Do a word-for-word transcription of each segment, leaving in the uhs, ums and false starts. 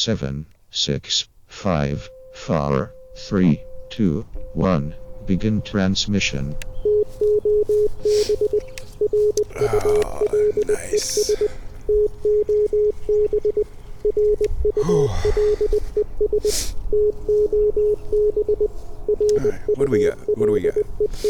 seven, six, five, four, three, two, one. Begin transmission. Oh, nice. Alright, what do we got? What do we got?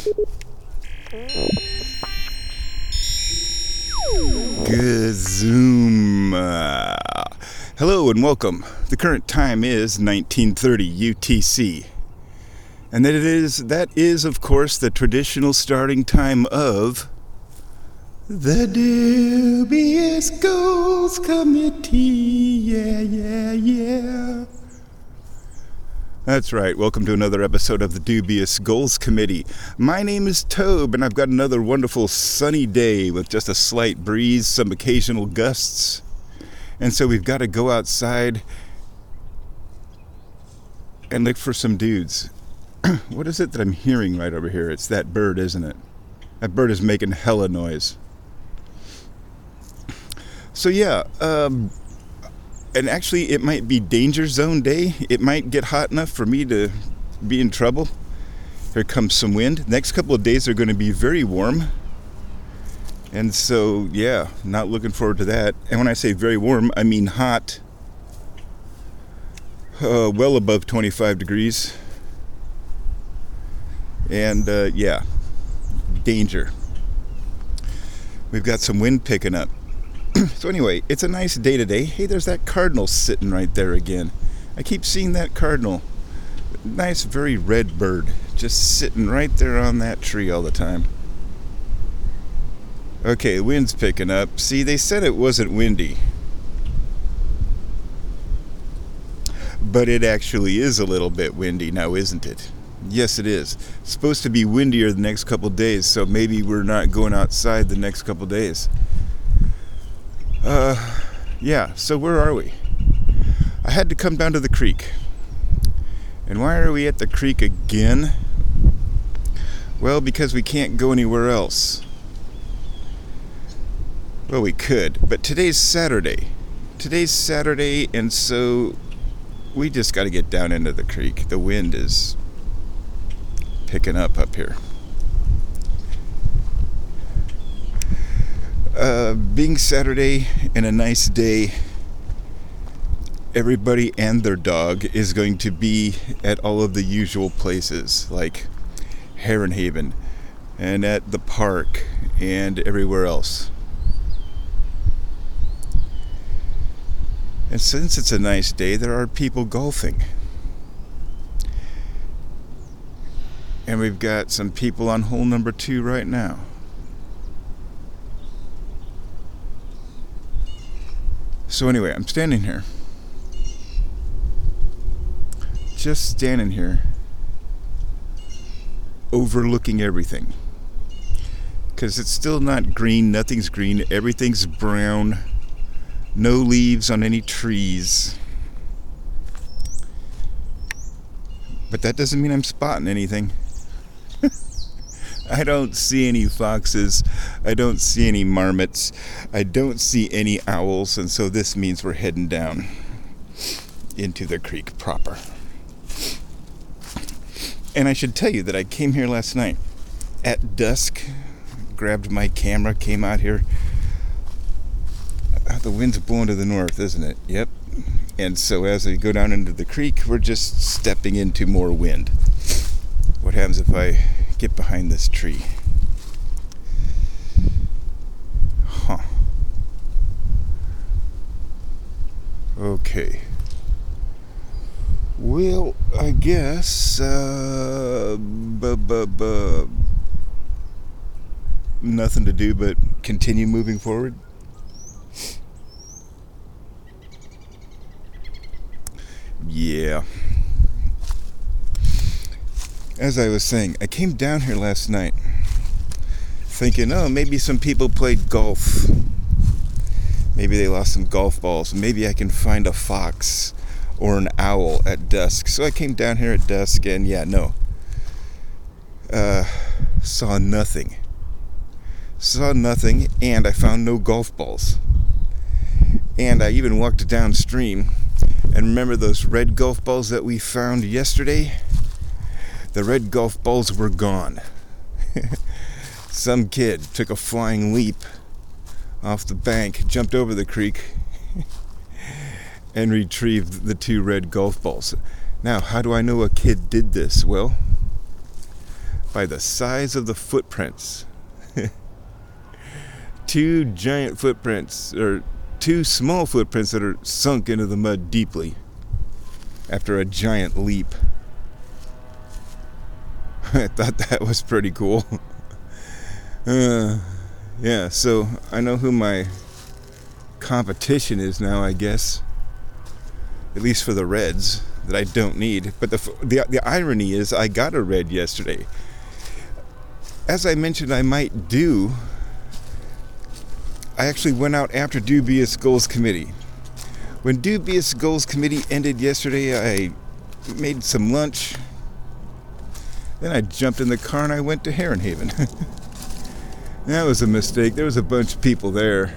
Good Zoom. Uh, hello and welcome. The current time is nineteen thirty U T C. And that it is that is of course the traditional starting time of the Dubious Goals Committee. Yeah, yeah, yeah. That's right. Welcome to another episode of the Dubious Goals Committee. My name is Tobe, and I've got another wonderful sunny day with just a slight breeze, some occasional gusts. And so we've got to go outside and look for some dudes. What is it that I'm hearing right over here? It's that bird, isn't it? That bird is making hella noise. So yeah, um... and actually, it might be danger zone day. It might get hot enough for me to be in trouble. Here comes some wind. Next couple of days are going to be very warm. And so, yeah, not looking forward to that. And when I say very warm, I mean hot. Uh, well above twenty-five degrees. And, uh, yeah, danger. We've got some wind picking up. So anyway, it's a nice day today. Hey, there's that cardinal sitting right there again. I keep seeing that cardinal. Nice, very red bird. Just sitting right there on that tree all the time. Okay, wind's picking up. See, they said it wasn't windy. But it actually is a little bit windy now, isn't it? Yes, it is. It's supposed to be windier the next couple days, so maybe we're not going outside the next couple days. Uh, yeah, so where are we? I had to come down to the creek. And why are we at the creek again? Well, because we can't go anywhere else. Well, we could, but today's Saturday. Today's Saturday, and so we just got to get down into the creek. The wind is picking up up here. Uh, being Saturday and a nice day, everybody and their dog is going to be at all of the usual places like Heron Haven and at the park and everywhere else. And since it's a nice day, there are people golfing. And we've got some people on hole number two right now. So anyway, I'm standing here. Just standing here. Overlooking everything. Because it's still not green. Nothing's green. Everything's brown. No leaves on any trees. But that doesn't mean I'm spotting anything. I don't see any foxes. I don't see any marmots. I don't see any owls. And so this means we're heading down into the creek proper. And I should tell you that I came here last night at dusk, grabbed my camera, came out here. The wind's blowing to the north, isn't it? Yep. And so as we go down into the creek, we're just stepping into more wind. What happens if I get behind this tree? Huh. Okay. Well, I guess uh bu- bu- bu- nothing to do but continue moving forward. Yeah. As I was saying, I came down here last night thinking, oh, maybe some people played golf. Maybe they lost some golf balls. Maybe I can find a fox or an owl at dusk. So I came down here at dusk and yeah, no. Uh, saw nothing. Saw nothing, and I found no golf balls. And I even walked downstream And remember those red golf balls that we found yesterday? The red golf balls were gone. Some kid took a flying leap off the bank, jumped over the creek, and retrieved the two red golf balls. Now, how do I know a kid did this? Well, by the size of the footprints. Two giant footprints, or two small footprints that are sunk into the mud deeply after a giant leap. I thought that was pretty cool. uh, yeah, so I know who my competition is now, I guess. At least for the reds that I don't need. But the the the irony is I got a red yesterday. As I mentioned I might do, I actually went out after Dubious Goals Committee. When Dubious Goals Committee ended yesterday, I made some lunch. Then I jumped in the car and I went to Heron Haven. That was a mistake. There was a bunch of people there.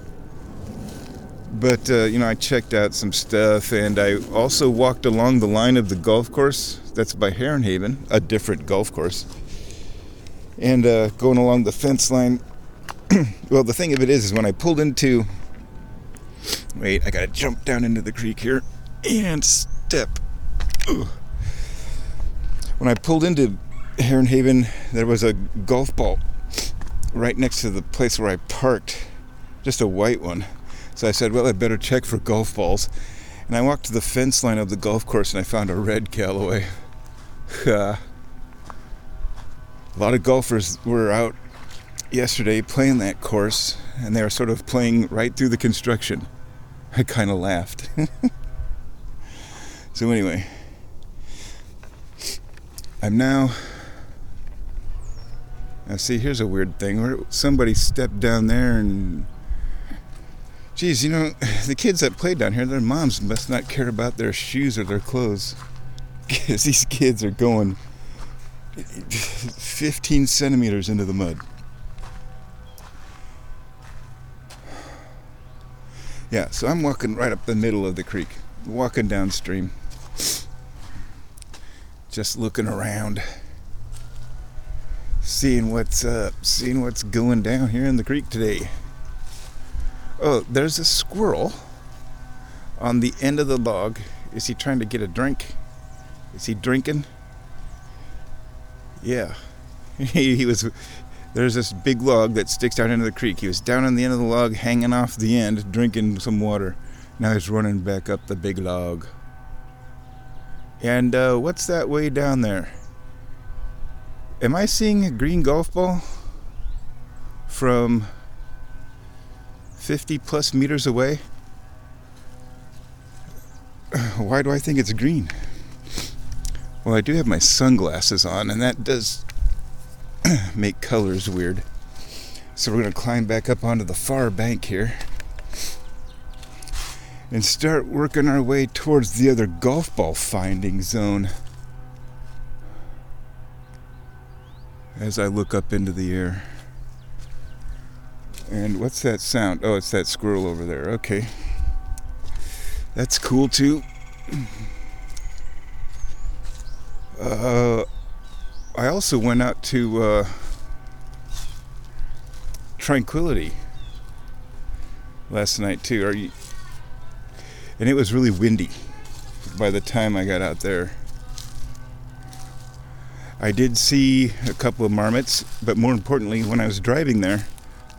But, uh, you know, I checked out some stuff, and I also walked along the line of the golf course that's by Heron Haven, a different golf course. And uh, going along the fence line, well, the thing of it is, is when I pulled into... Wait, I gotta jump down into the creek here and step. Ugh. When I pulled into Heron Haven, there was a golf ball right next to the place where I parked, just a white one. So I said, well, I'd better check for golf balls. And I walked to the fence line of the golf course and I found a red Callaway. A lot of golfers were out yesterday playing that course, and they were sort of playing right through the construction. I kind of laughed. So anyway, I'm now... Now see, here's a weird thing where somebody stepped down there and... Geez, you know, the kids that play down here, their moms must not care about their shoes or their clothes. Because these kids are going fifteen centimeters into the mud. Yeah, so I'm walking right up the middle of the creek, walking downstream, just looking around, seeing what's up, seeing what's going down here in the creek today. Oh, there's a squirrel on the end of the log. Is he trying to get a drink? Is he drinking? Yeah. he, he was... There's this big log that sticks down into the creek. He was down on the end of the log, hanging off the end, drinking some water. Now he's running back up the big log. And uh, what's that way down there? Am I seeing a green golf ball from fifty plus meters away? Why do I think it's green? Well, I do have my sunglasses on, and that does make colors weird. So we're going to climb back up onto the far bank here and start working our way towards the other golf ball finding zone as I look up into the air. And what's that sound? Oh, it's that squirrel over there. Okay. That's cool too. Uh, I also went out to uh, Tranquility last night too. Are you? And it was really windy by the time I got out there. I did see a couple of marmots, but more importantly, when I was driving there,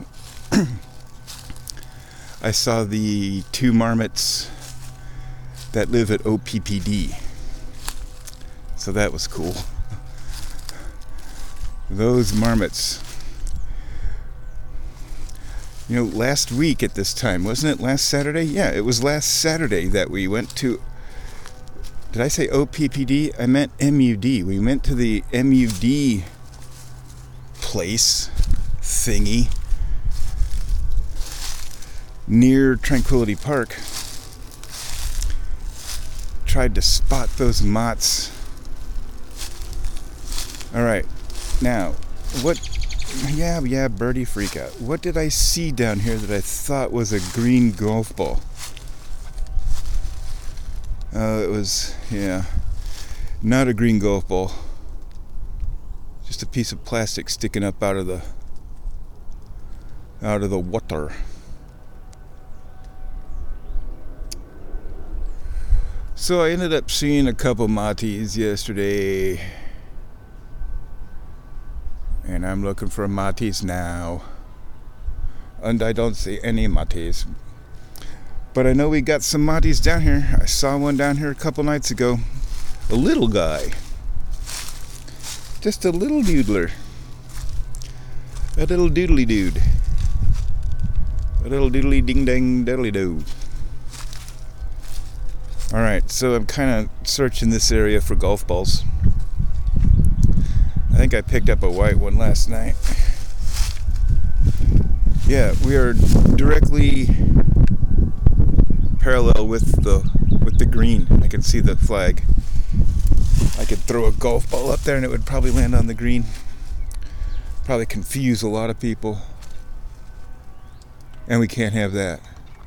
I saw the two marmots that live at O P P D. So that was cool. Those marmots. You know, last week at this time, wasn't it last Saturday? Yeah, it was last Saturday that we went to... Did I say O P P D? I meant M U D. We went to the M U D place thingy near Tranquility Park. Tried to spot those moths. Alright, now, what... Yeah, yeah, birdie freak out. What did I see down here that I thought was a green golf ball? Uh, it was, yeah, not a green golf ball. Just a piece of plastic sticking up out of the out of the water. So I ended up seeing a couple matis yesterday, and I'm looking for matis now, and I don't see any matis. But I know we got some matis down here. I saw one down here a couple nights ago. A little guy. Just a little doodler. A little doodly dude. A little doodly ding dang diddly doo. Alright, so I'm kind of searching this area for golf balls. I think I picked up a white one last night. Yeah, we are directly parallel with the with the green. I can see the flag. I could throw a golf ball up there and it would probably land on the green. Probably confuse a lot of people. And we can't have that.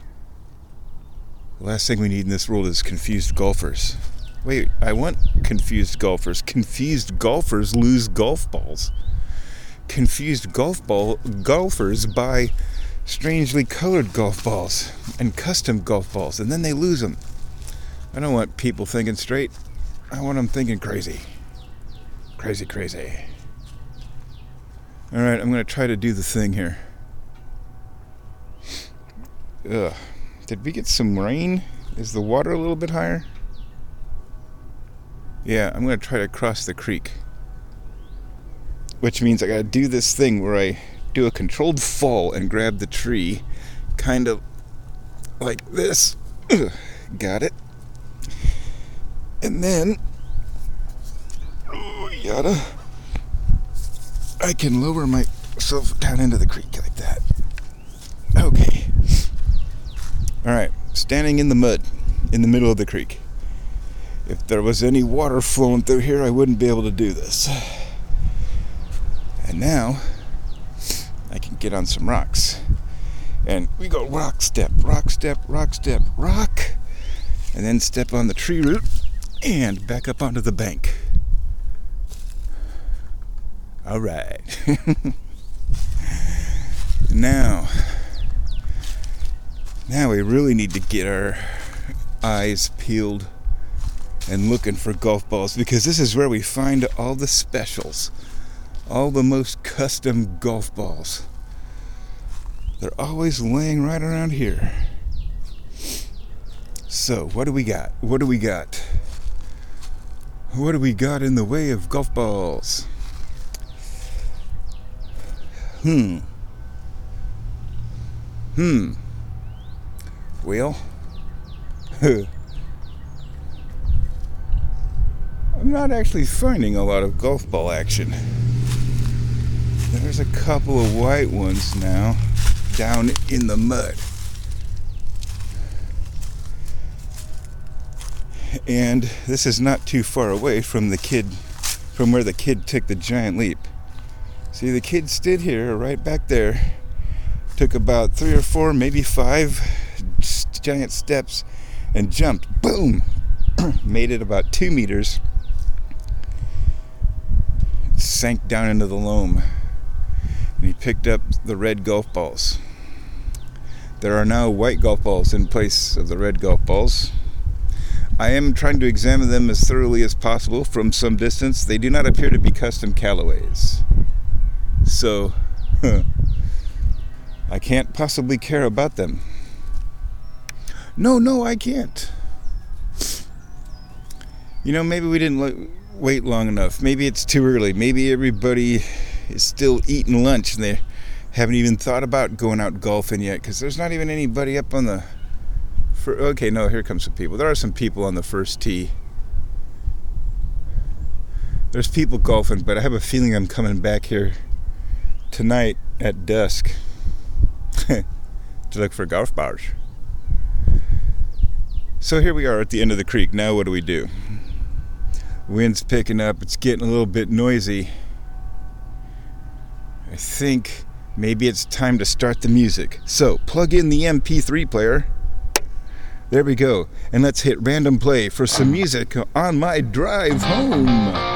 The last thing we need in this world is confused golfers. Wait, I want confused golfers. Confused golfers lose golf balls. Confused golf ball golfers buy strangely colored golf balls and custom golf balls, and then they lose them. I don't want people thinking straight. I want them thinking crazy. Crazy, crazy. Alright, I'm going to try to do the thing here. Ugh. Did we get some rain? Is the water a little bit higher? Yeah, I'm going to try to cross the creek. Which means I got to do this thing where I do a controlled fall and grab the tree, kind of like this. Ugh. Got it. And then, oh, yada, I can lower myself down into the creek like that. Okay. Alright, standing in the mud, in the middle of the creek. If there was any water flowing through here, I wouldn't be able to do this. And now, I can get on some rocks. And we go rock step, rock step, rock step, rock. And then step on the tree root and back up onto the bank. Alright. Now, now we really need to get our eyes peeled and looking for golf balls, because this is where we find all the specials. All the most custom golf balls. They're always laying right around here. So, what do we got? What do we got? What do we got in the way of golf balls? Hmm. Hmm. Well, I'm not actually finding a lot of golf ball action. There's a couple of white ones now down in the mud. And this is not too far away from the kid, from where the kid took the giant leap. See, the kid stood here right back there, took about three or four, maybe five giant steps and jumped. Boom! Made it about two meters. Sank down into the loam. And he picked up the red golf balls. There are now white golf balls in place of the red golf balls. I am trying to examine them as thoroughly as possible from some distance. They do not appear to be custom Callaways. So, huh, I can't possibly care about them. No, no, I can't. You know, maybe we didn't lo- wait long enough. Maybe it's too early. Maybe everybody is still eating lunch and they haven't even thought about going out golfing yet, because there's not even anybody up on the... For, okay, no, here comes some people. There are some people on the first tee. There's people golfing, but I have a feeling I'm coming back here tonight at dusk to look for golf balls. So here we are at the end of the creek. Now what do we do? Wind's picking up. It's getting a little bit noisy. I think maybe it's time to start the music. So plug in the M P three player. There we go. And let's hit random play for some music on my drive home.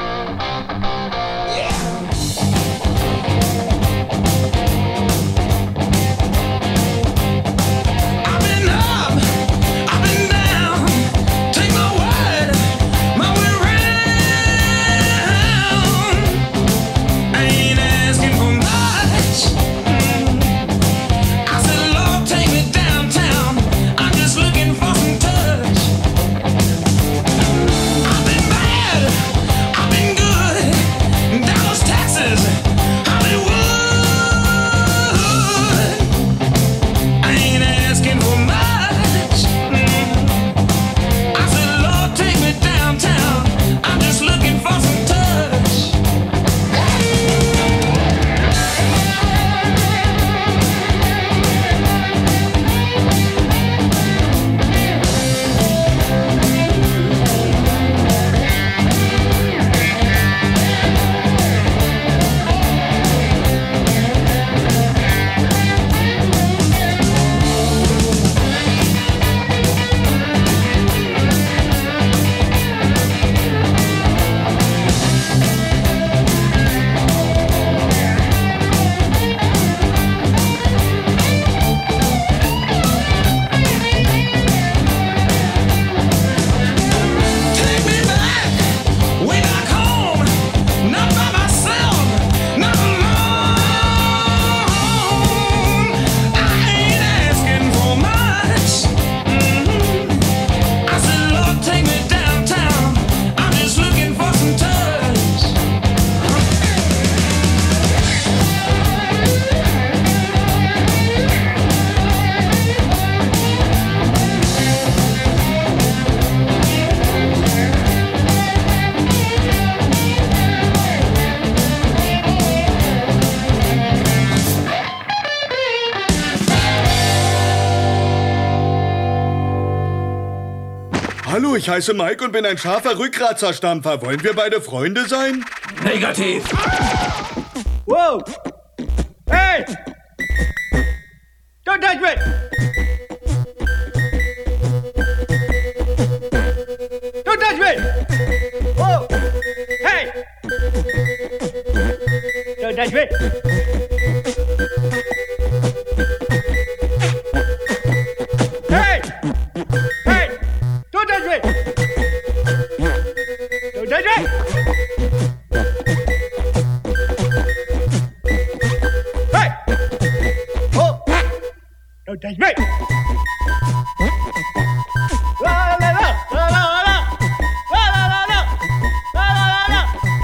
Hallo, ich heiße Mike und bin ein scharfer Rückgratserstampfer. Wollen wir beide Freunde sein? Negativ. Whoa! Hey! Don't touch me! Don't touch me! Whoa! Hey! Don't touch me! Hey! Hey! Don't touch me! Don't touch me! Hey! Oh! Don't touch me! La la la la la la la la la la la la la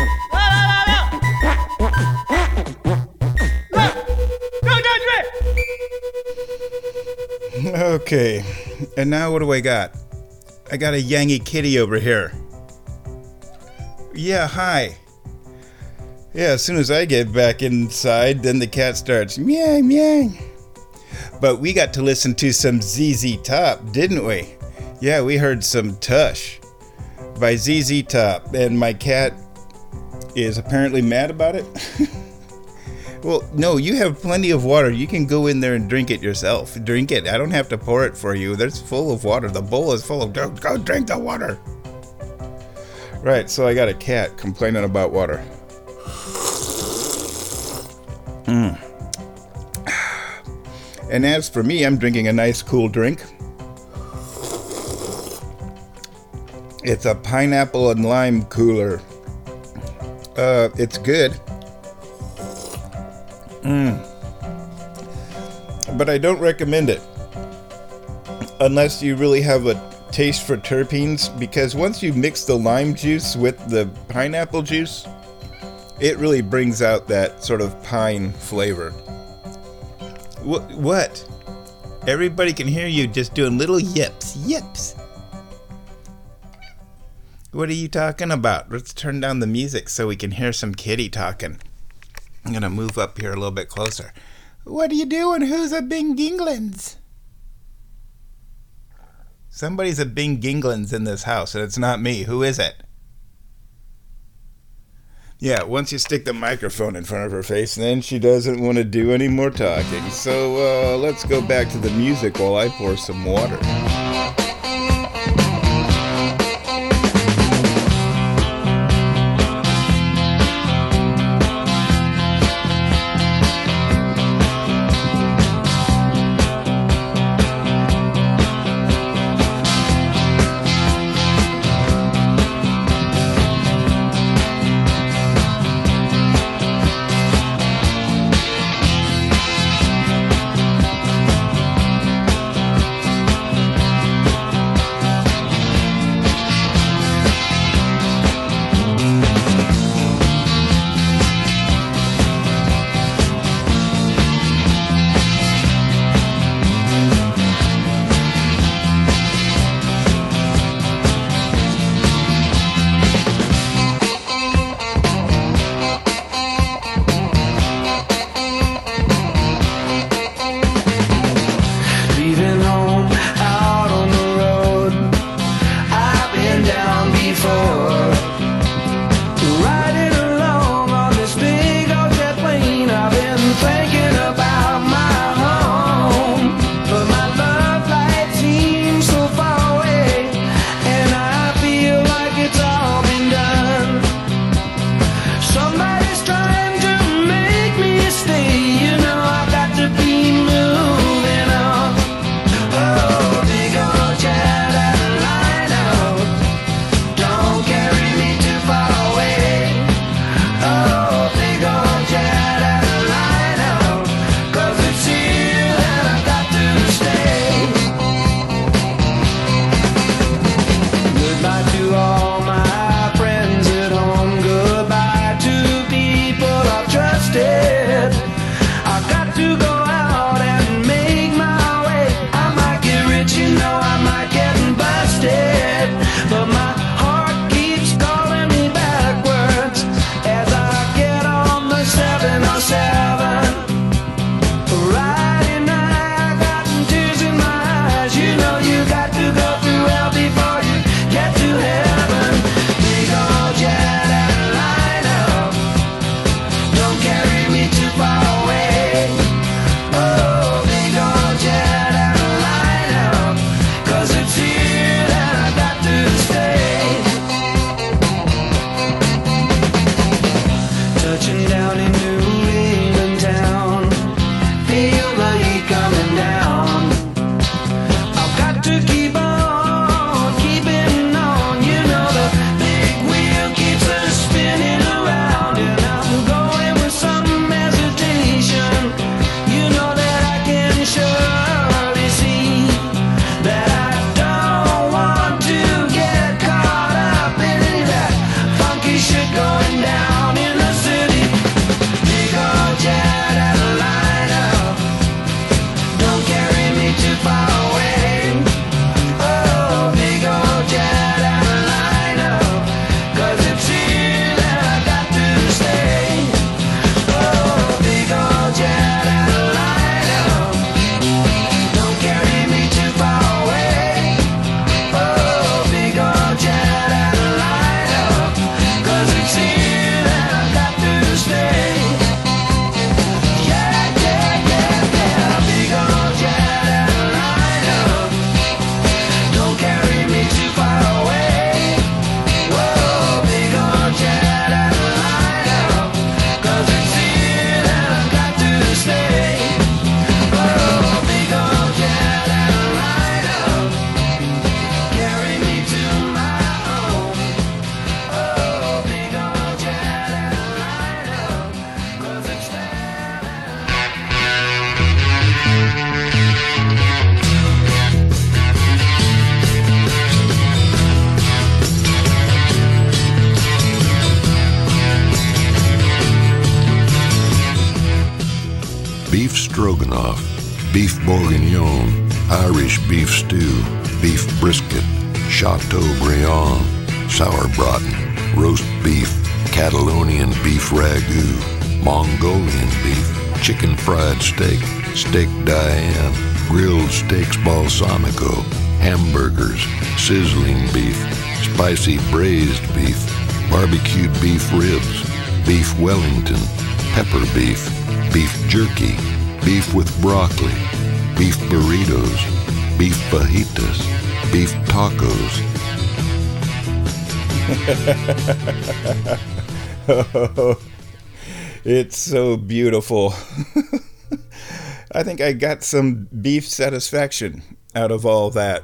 la la. Don't touch me! Okay, and now what do I got? I got a Yangy kitty over here. Yeah, hi. Yeah, as soon as I get back inside, then the cat starts meow meow. But we got to listen to some Z Z Top, didn't we? Yeah, we heard some Tush by Z Z Top, and my cat is apparently mad about it. Well, no, you have plenty of water. You can go in there and drink it yourself. Drink it. I don't have to pour it for you. There's full of water. The bowl is full of... Go, go drink the water. Right, so I got a cat complaining about water. Mm. And as for me, I'm drinking a nice cool drink. It's a pineapple and lime cooler. Uh, it's good. Mm. But I don't recommend it unless you really have a taste for terpenes, because once you mix the lime juice with the pineapple juice, it really brings out that sort of pine flavor. What? What? Everybody can hear you just doing little yips, yips. What are you talking about? Let's turn down the music so we can hear some kitty talking. I'm going to move up here a little bit closer. What are you doing? Who's a Bing Ginglins? Somebody's a Bing Ginglins in this house, and it's not me. Who is it? Yeah, once you stick the microphone in front of her face, then she doesn't want to do any more talking. So uh, let's go back to the music while I pour some water. beef stroganoff, beef bourguignon, Irish beef stew, beef brisket, Chateaubriand, sauerbraten, roast beef, Catalonian beef ragu, Mongolian beef, chicken fried steak, steak Diane, grilled steaks balsamico, hamburgers, sizzling beef, spicy braised beef, barbecued beef ribs, beef Wellington, pepper beef, beef jerky, beef with broccoli, beef burritos, beef fajitas, beef tacos. Oh, it's so beautiful. I think I got some beef satisfaction out of all that.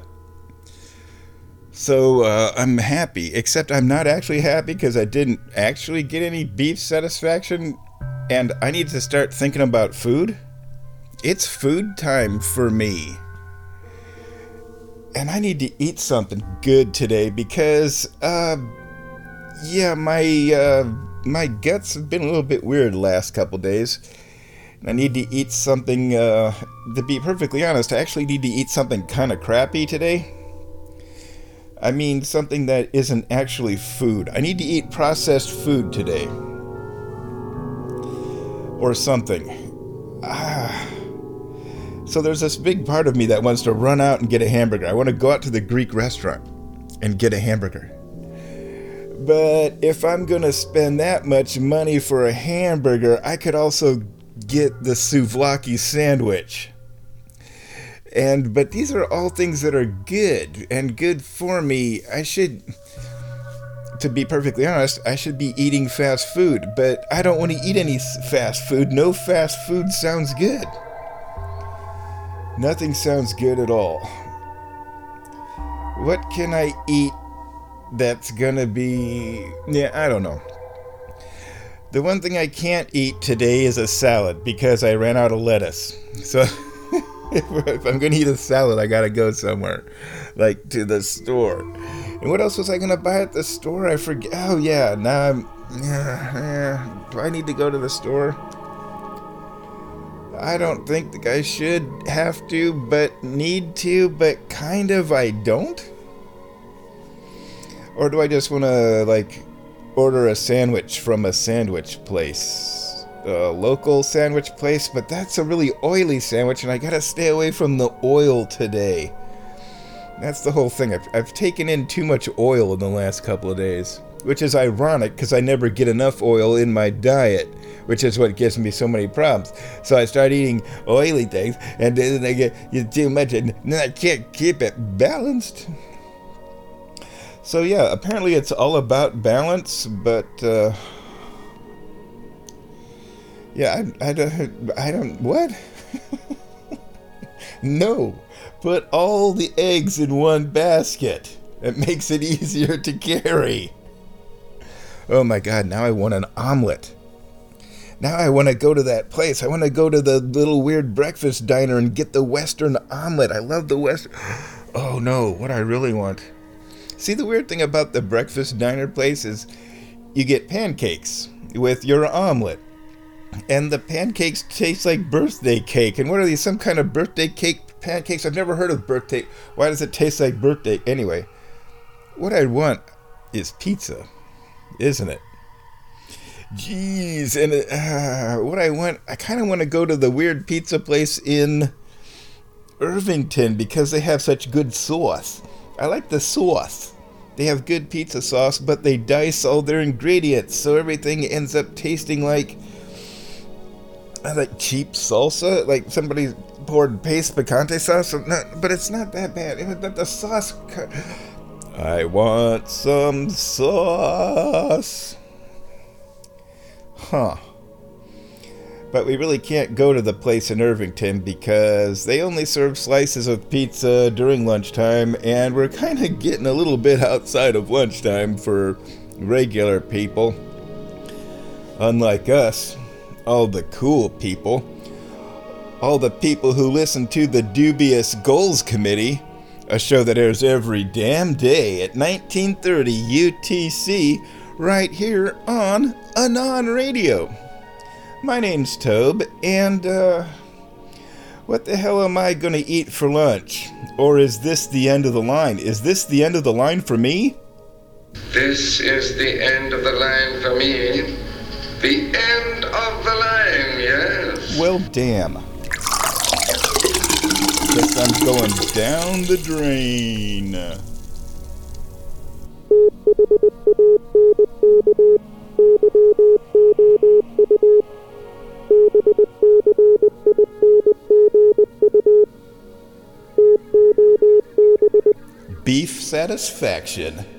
So uh, I'm happy, except I'm not actually happy because I didn't actually get any beef satisfaction, and I need to start thinking about food. It's food time for me. And I need to eat something good today because, uh, yeah, my, uh, my guts have been a little bit weird the last couple days. I need to eat something, uh, to be perfectly honest, I actually need to eat something kind of crappy today. I mean, something that isn't actually food. I need to eat processed food today. Or something. Ah. So there's this big part of me that wants to run out and get a hamburger. I want to go out to the Greek restaurant and get a hamburger. But if I'm going to spend that much money for a hamburger, I could also get the souvlaki sandwich. And but these are all things that are good and good for me. I should, to be perfectly honest, I should be eating fast food, but I don't want to eat any fast food. No fast food sounds good. Nothing sounds good at all. What can I eat that's gonna be... Yeah, I don't know. The one thing I can't eat today is a salad because I ran out of lettuce. So if I'm gonna eat a salad, I gotta go somewhere, like to the store. And what else was I gonna buy at the store? I forget. Oh yeah, now I'm... Yeah, yeah. Do I need to go to the store? I don't think I should have to, but need to, but kind of I don't? Or do I just want to, like, order a sandwich from a sandwich place? A local sandwich place, but that's a really oily sandwich, and I gotta stay away from the oil today. That's the whole thing. I've, I've taken in too much oil in the last couple of days, which is ironic because I never get enough oil in my diet, which is what gives me so many problems. So I start eating oily things, and then I get too much, and then I can't keep it balanced. So yeah, apparently it's all about balance, but uh, yeah, I, I don't, I don't, what? No, put all the eggs in one basket. It makes it easier to carry. Oh my God, now I want an omelet. Now I want to go to that place. I want to go to the little weird breakfast diner and get the Western omelet. I love the Western. Oh no, what I really want. See, the weird thing about the breakfast diner place is you get pancakes with your omelet. And the pancakes taste like birthday cake. And what are these, some kind of birthday cake pancakes? I've never heard of birthday. Why does it taste like birthday? Anyway, what I want is pizza, isn't it? Jeez, and uh, what I want, I kind of want to go to the weird pizza place in Irvington because they have such good sauce. I like the sauce. They have good pizza sauce, but they dice all their ingredients, so everything ends up tasting like uh, like cheap salsa, like somebody poured paste picante sauce. But it's not that bad. But the sauce, I want some sauce. Huh. But we really can't go to the place in Irvington because they only serve slices of pizza during lunchtime, and we're kind of getting a little bit outside of lunchtime for regular people. Unlike us, all the cool people, all the people who listen to the Dubious Goals Committee, a show that airs every damn day at nineteen thirty U T C, right here on Anon Radio. My name's Tobe, and, uh, What the hell am I gonna eat for lunch? Or is this the end of the line? Is this the end of the line for me? This is the end of the line for me. The end of the line, yes. Well, damn. Guess I'm going down the drain. Beef satisfaction.